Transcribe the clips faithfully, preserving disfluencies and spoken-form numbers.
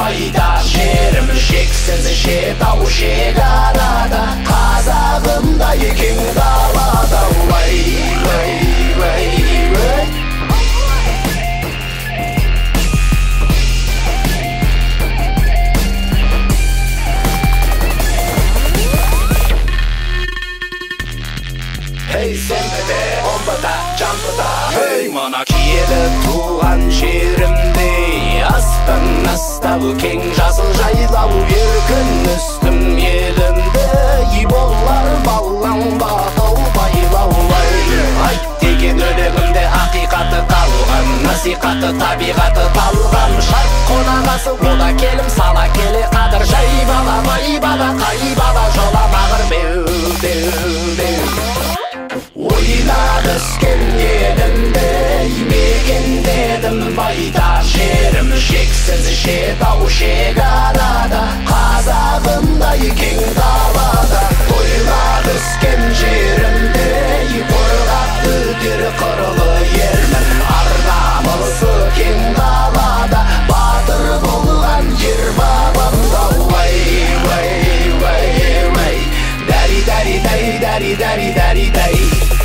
байда, жерім шексіз жетау шекарада, қазағымдай кең далада. Уай, уай, уай, уай. Hey сенбіде, омбыда, жамбыда, hey мына киелі туған жерімде, астан астау кең жасыл жайлау, еркін үстім елімді, ей болар балланба толбайлау. Айт деген өлеңімде ақиқаты қалған, насихаты табиғаты талған, шарт қонағасы ода келім сала келе қадыр, жай бала бай бала қай бала жоламағыр беу беу беу. Ойнап өскен елімде, мекендедім байда, жерім шексіз жетау шекарада, қазағымдай кең далада. Ойнап өскен жерімде, қорғап өтер қырлы елмін, ар намысы кең далада, батыр болған ер бабамда. Уай, уай, уай, уай, дәри, дәри, дәри, дәри, дәри, дәри, дәри.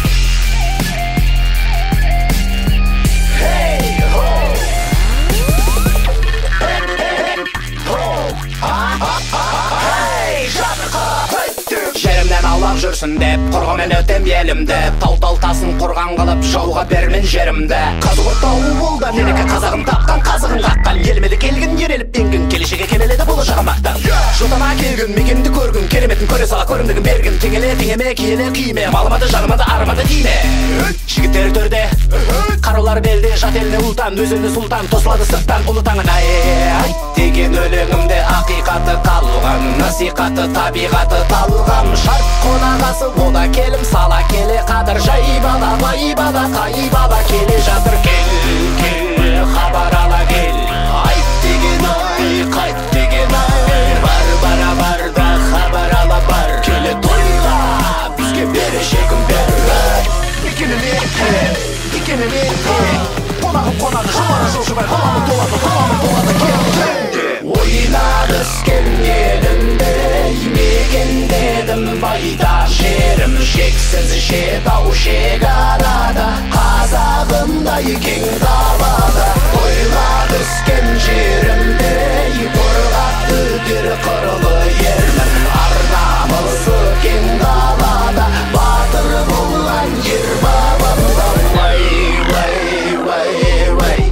Жерімнен аулақ жүрсін деп, құрғымен өтем елімді, тау-тау тасын құрған қылып, жауға бермен жерімді. Қазығы тауы болды, менікі қазағым тапқан, қазығын қаққан, елмеді келгін, ереліп бенгін, келешеге кемеледі бұл жағын бақтан. Жотама келгін, мекенді көргін, кереметін көре сала көрімдігін берген, теңеле теңеме, киеле киме, малымады, жанымады, арымады дейме. Жігіттер төрде, қарулар белде, жат еліне ұлтан, өз еліне сұлтан, тосылады сырттан ұлы таңын. Айт деген өлеңімде ақиқаты қалған, насихаты табиғаты талған, шарт қонағасы ода келім сала келе қадыр, жай бала бай бала қай бала келе жатыр. Кел, кел, хабар ала кел, айт деген ай, қайт деген ай, бар бара бар да хабар ала бар, келе тойға бізге берешегін бер. Мекеніме кел, мекеніме кел, қонағым қонағы жылары жылжымай, қаламын толады, қаламын толады, кел. Ойнап өскен елімде, мекендедім байда, жерім шексіз жетау шекарада, қазағымдай кең далада. Ойнап өскен жерімде, қорғап өтер қырлы елмін, ар намысы кең далада, батыр болған ер бабамда. Уай, уай, уай, уай.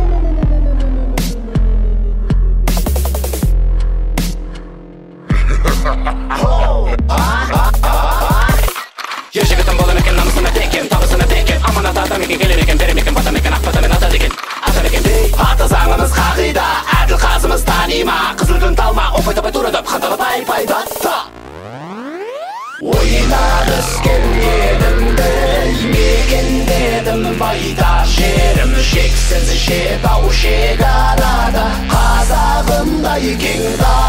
Ер жігітім болам екен, намысына текен, табысына текен, аманат адам екен, келер екен, берем екен, батам екен, ақбатамен ата деген. Ата екен дей, аты заңымыз қағида, әділ қазымыз танима, қызыл күн талма, опай тапай турадап, ханталы пай пайдатта. Ойнап өскен елімде, мекендедім байда, жерім шексіз жетау шекарада, қазағымдай кең далада.